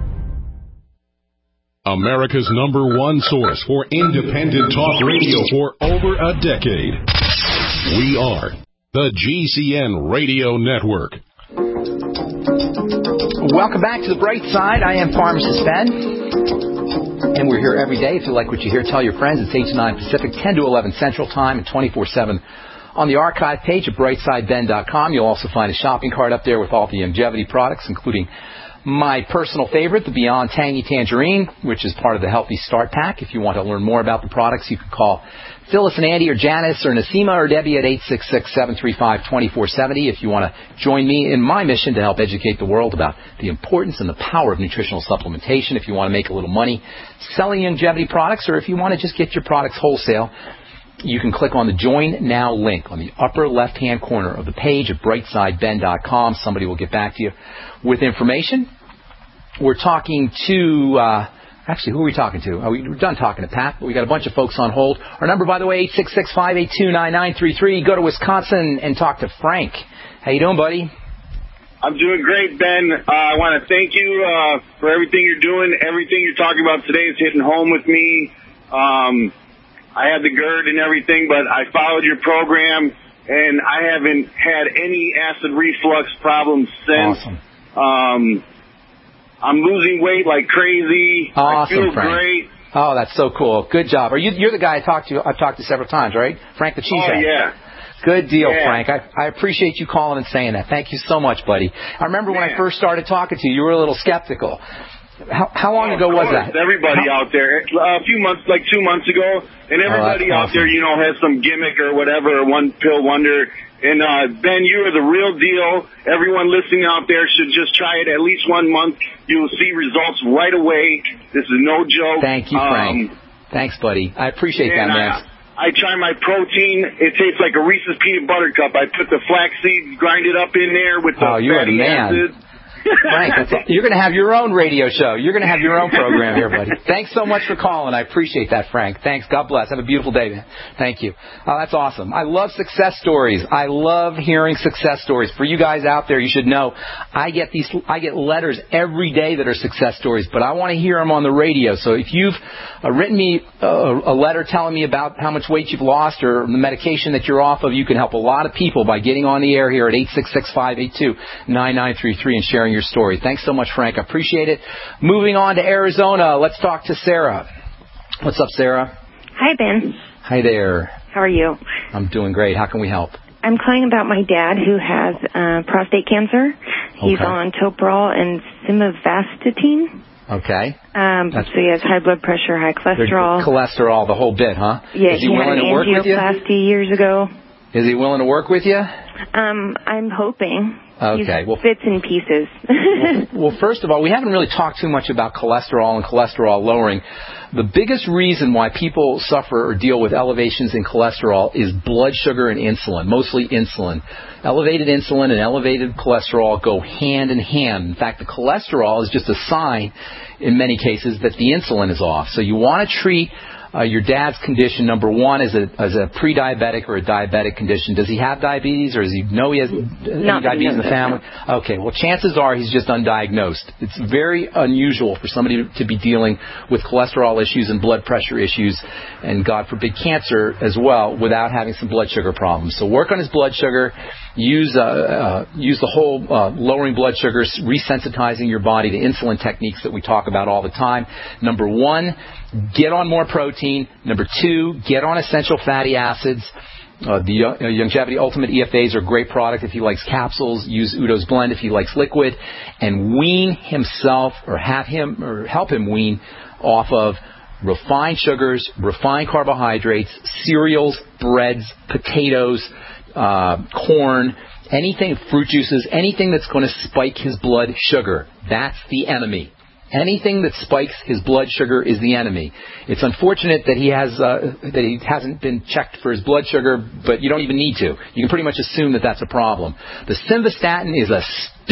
America's #1 source for independent talk radio for over a decade. We are the GCN Radio Network. Welcome back to The Bright Side. I am Pharmacist Ben, and we're here every day. If you like what you hear, tell your friends. It's 8 to 9 Pacific, 10 to 11 Central Time, and 24/7 on the archive page at brightsideben.com. You'll also find a shopping cart up there with all the longevity products, including my personal favorite, the Beyond Tangy Tangerine, which is part of the Healthy Start Pack. If you want to learn more about the products, you can call Phyllis and Andy or Janice or Nasima or Debbie at 866-735-2470. If you want to join me in my mission to help educate the world about the importance and the power of nutritional supplementation, if you want to make a little money selling longevity products, or if you want to just get your products wholesale, you can click on the Join Now link on the upper left-hand corner of the page at brightsideben.com. Somebody will get back to you with information. We're talking to, actually, who are we talking to? We're done talking to Pat, but we got a bunch of folks on hold. Our number, by the way, 866-582-9933. Go to Wisconsin and talk to Frank. How you doing, buddy? I'm doing great, Ben. I want to thank you for everything you're doing. Everything you're talking about today is hitting home with me. I had the GERD and everything, but I followed your program, and I haven't had any acid reflux problems since. Awesome. I'm losing weight like crazy. Awesome, I feel Frank. great. Oh, that's so cool. Good job. You're the guy I've talked to several times, right? Frank the Cheesehead. Oh, yeah. Good deal, yeah. Frank. I appreciate you calling and saying that. Thank you so much, buddy. I remember when I first started talking to you, you were a little skeptical. How long ago was that? Everybody out there. A few months, like 2 months ago, and everybody out there, you know, has some gimmick or whatever, one pill wonder. And, Ben, you are the real deal. Everyone listening out there should just try it at least 1 month. You'll see results right away. This is no joke. Thank you, Frank. Thanks, buddy. I appreciate that, man. I try my protein. It tastes like a Reese's peanut butter cup. I put the flax seeds, grind it up in there with the fatty acid. Frank, you're going to have your own radio show. You're going to have your own program here, buddy. Thanks so much for calling. I appreciate that, Frank. Thanks. God bless. Have a beautiful day, man. Thank you. Oh, that's awesome. I love success stories. I love hearing success stories. For you guys out there, you should know I get letters every day that are success stories, but I want to hear them on the radio. So if you've written me a letter telling me about how much weight you've lost or the medication that you're off of, you can help a lot of people by getting on the air here at 866-582-9933 and sharing your story. Thanks so much, Frank. I appreciate it. Moving on to Arizona, let's talk to Sarah. What's up, Sarah? Hi, Ben. Hi there. How are you? I'm doing great. How can we help? I'm calling about my dad who has prostate cancer. He's on Toprol and simvastatin. Okay. So he has high blood pressure, high cholesterol. Cholesterol, the whole bit, huh? Yeah, is he willing to work with you? Angioplasty years ago. Is he willing to work with you? I'm hoping. Okay. Well, bits and pieces. well, first of all, we haven't really talked too much about cholesterol and cholesterol lowering. The biggest reason why people suffer or deal with elevations in cholesterol is blood sugar and insulin, mostly insulin. Elevated insulin and elevated cholesterol go hand in hand. In fact, the cholesterol is just a sign, in many cases, that the insulin is off. So you want to treat your dad's condition, number one, as a pre-diabetic or a diabetic condition. Does he have diabetes, or does he know he has any diabetes in the family? Okay, well, chances are he's just undiagnosed. It's very unusual for somebody to be dealing with cholesterol issues and blood pressure issues, and God forbid cancer as well, without having some blood sugar problems. So work on his blood sugar. Use the whole lowering blood sugar, resensitizing your body to insulin techniques that we talk about all the time. Number one, get on more protein. Number two, get on essential fatty acids. The Longevity Ultimate EFAs are a great product. If he likes capsules, use Udo's Blend if he likes liquid. And wean himself, or help him wean off of refined sugars, refined carbohydrates, cereals, breads, potatoes, corn, anything, fruit juices, anything that's going to spike his blood sugar. That's the enemy. Anything that spikes his blood sugar is the enemy. It's unfortunate that he hasn't been checked for his blood sugar, but you don't even need to. You can pretty much assume that that's a problem. The simvastatin is a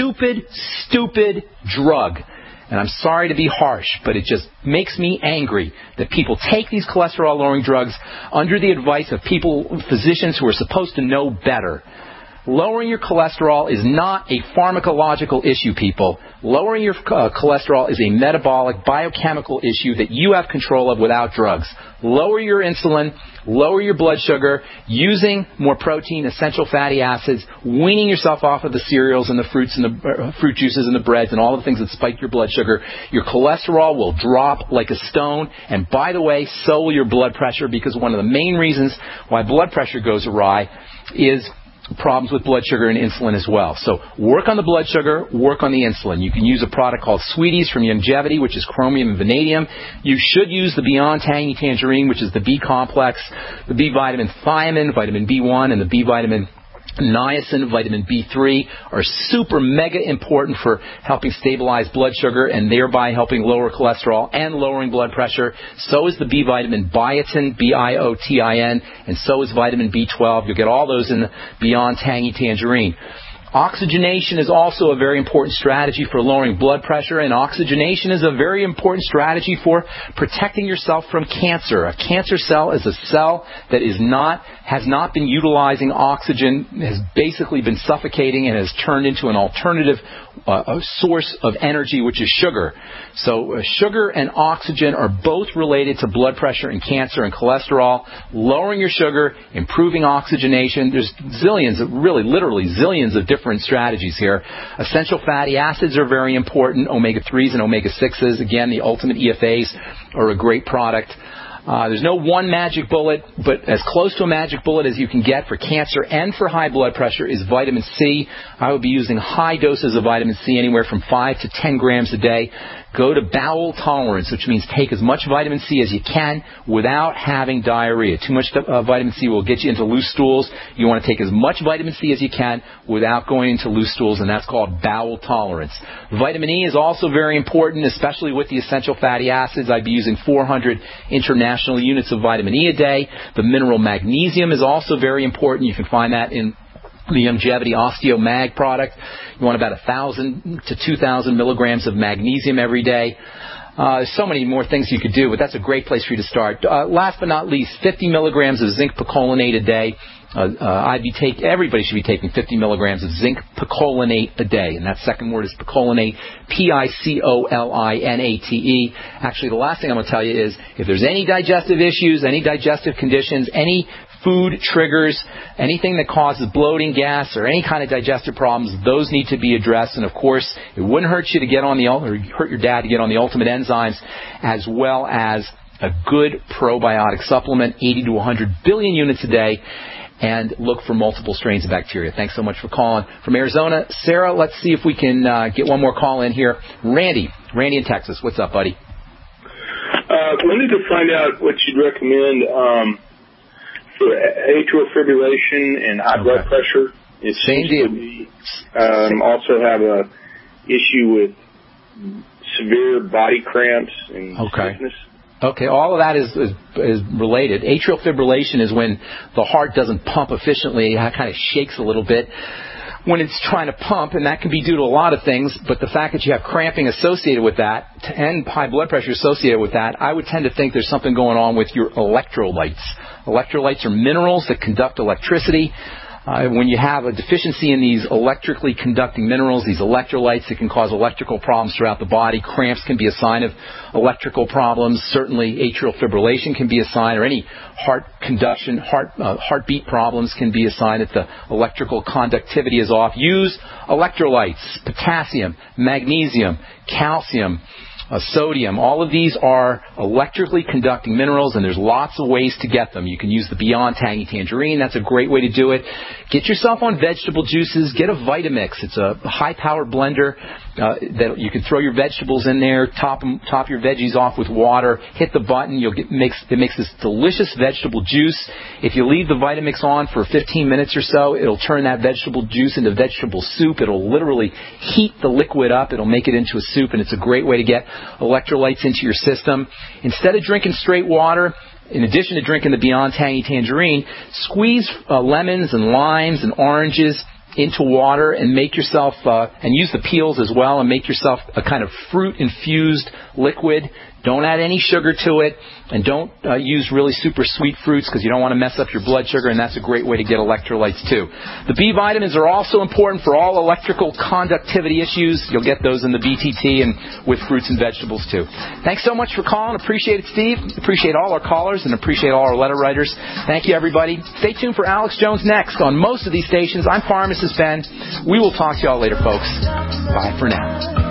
stupid drug. And I'm sorry to be harsh, but it just makes me angry that people take these cholesterol-lowering drugs under the advice of physicians who are supposed to know better. Lowering your cholesterol is not a pharmacological issue, people. Lowering your cholesterol is a metabolic, biochemical issue that you have control of without drugs. Lower your insulin, lower your blood sugar, using more protein, essential fatty acids, weaning yourself off of the cereals and the fruits and the fruit juices and the breads and all the things that spike your blood sugar. Your cholesterol will drop like a stone. And by the way, so will your blood pressure, because one of the main reasons why blood pressure goes awry is problems with blood sugar and insulin as well. So work on the blood sugar, work on the insulin. You can use a product called Sweeties from Longevity, which is chromium and vanadium. You should use the Beyond Tangy Tangerine, which is the B complex, the B vitamin thiamine, vitamin B1, and the B vitamin niacin, vitamin B3 are super mega important for helping stabilize blood sugar and thereby helping lower cholesterol and lowering blood pressure. So is the B vitamin biotin, B-I-O-T-I-N, and so is vitamin B12. You'll get all those in the Beyond Tangy Tangerine. Oxygenation is also a very important strategy for lowering blood pressure, and oxygenation is a very important strategy for protecting yourself from cancer. A cancer cell is a cell that has not been utilizing oxygen, has basically been suffocating, and has turned into an alternative source of energy, which is sugar. So sugar and oxygen are both related to blood pressure and cancer and cholesterol. Lowering your sugar, improving oxygenation. There's literally zillions of different strategies here. Essential fatty acids are very important. Omega-3s and omega-6s. Again, the Ultimate EFAs are a great product. There's no one magic bullet, but as close to a magic bullet as you can get for cancer and for high blood pressure is vitamin C. I would be using high doses of vitamin C, anywhere from 5 to 10 grams a day. Go to bowel tolerance, which means take as much vitamin C as you can without having diarrhea. Too much vitamin C will get you into loose stools. You want to take as much vitamin C as you can without going into loose stools, and that's called bowel tolerance. Vitamin E is also very important, especially with the essential fatty acids. I'd be using 400 international units of vitamin E a day. The mineral magnesium is also very important. You can find that in the Longevity OsteoMag product. You want about 1,000 to 2,000 milligrams of magnesium every day. There's so many more things you could do, but that's a great place for you to start. Last but not least, 50 milligrams of zinc picolinate a day. Everybody should be taking 50 milligrams of zinc picolinate a day, and that second word is picolinate, P-I-C-O-L-I-N-A-T-E. Actually, the last thing I'm going to tell you is if there's any digestive issues, any digestive conditions, any food triggers, anything that causes bloating, gas, or any kind of digestive problems, those need to be addressed. And of course, it wouldn't hurt you to get on hurt your dad to get on the Ultimate Enzymes, as well as a good probiotic supplement, 80 to 100 billion units a day. and look for multiple strains of bacteria. Thanks so much for calling. From Arizona, Sarah, let's see if we can get one more call in here. Randy in Texas. What's up, buddy? Wanted to find out what you'd recommend for atrial fibrillation and high blood pressure. It Same deal. Also have a issue with severe body cramps and stiffness. Okay, all of that is related. Atrial fibrillation is when the heart doesn't pump efficiently. It kind of shakes a little bit when it's trying to pump, and that can be due to a lot of things, but the fact that you have cramping associated with that and high blood pressure associated with that, I would tend to think there's something going on with your electrolytes. Electrolytes are minerals that conduct electricity. When you have a deficiency in these electrically conducting minerals, these electrolytes, it can cause electrical problems throughout the body. Cramps can be a sign of electrical problems. Certainly atrial fibrillation can be a sign, or any heart conduction, heartbeat problems can be a sign that the electrical conductivity is off. Use electrolytes, potassium, magnesium, calcium, sodium. All of these are electrically conducting minerals, and there's lots of ways to get them. You can use the Beyond Tangy Tangerine. That's a great way to do it. Get yourself on vegetable juices. Get a Vitamix. It's a high-powered blender that you can throw your vegetables in there, top your veggies off with water, hit the button. It makes this delicious vegetable juice. If you leave the Vitamix on for 15 minutes or so, it'll turn that vegetable juice into vegetable soup. It'll literally heat the liquid up. It'll make it into a soup, and it's a great way to get electrolytes into your system. Instead of drinking straight water, in addition to drinking the Beyond Tangy Tangerine, squeeze lemons and limes and oranges into water and make yourself, and use the peels as well, and make yourself a kind of fruit-infused liquid. Don't add any sugar to it, and don't use really super sweet fruits because you don't want to mess up your blood sugar, and that's a great way to get electrolytes too. The B vitamins are also important for all electrical conductivity issues. You'll get those in the BTT and with fruits and vegetables too. Thanks so much for calling. Appreciate it, Steve. Appreciate all our callers and appreciate all our letter writers. Thank you, everybody. Stay tuned for Alex Jones next on most of these stations. I'm Pharmacist Ben. We will talk to y'all later, folks. Bye for now.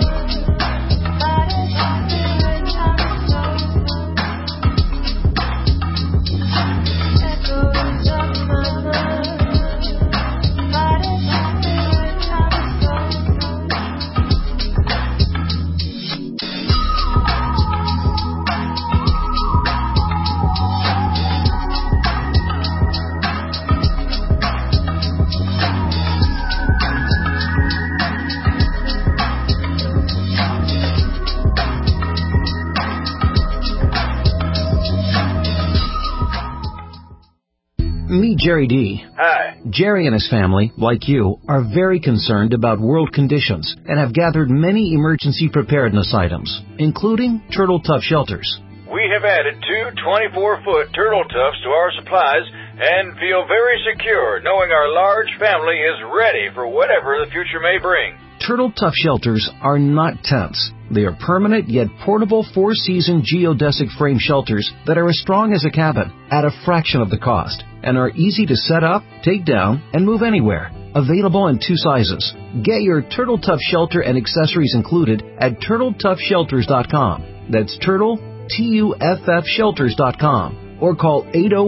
Meet Jerry D. Hi. Jerry and his family, like you, are very concerned about world conditions and have gathered many emergency preparedness items, including Turtle Tough shelters. We have added 2 24-foot Turtle Toughs to our supplies and feel very secure knowing our large family is ready for whatever the future may bring. Turtle Tough shelters are not tents. They are permanent yet portable 4-season geodesic frame shelters that are as strong as a cabin at a fraction of the cost and are easy to set up, take down, and move anywhere. Available in 2 sizes. Get your Turtle Tough shelter and accessories included at TurtleToughShelters.com. That's Turtle, TUFF Shelters.com. Or call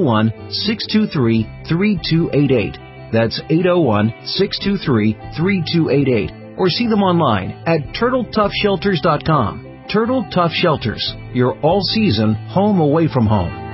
801-623-3288. That's 801-623-3288. Or see them online at TurtleToughShelters.com. Turtle Tough Shelters, your all-season home away from home.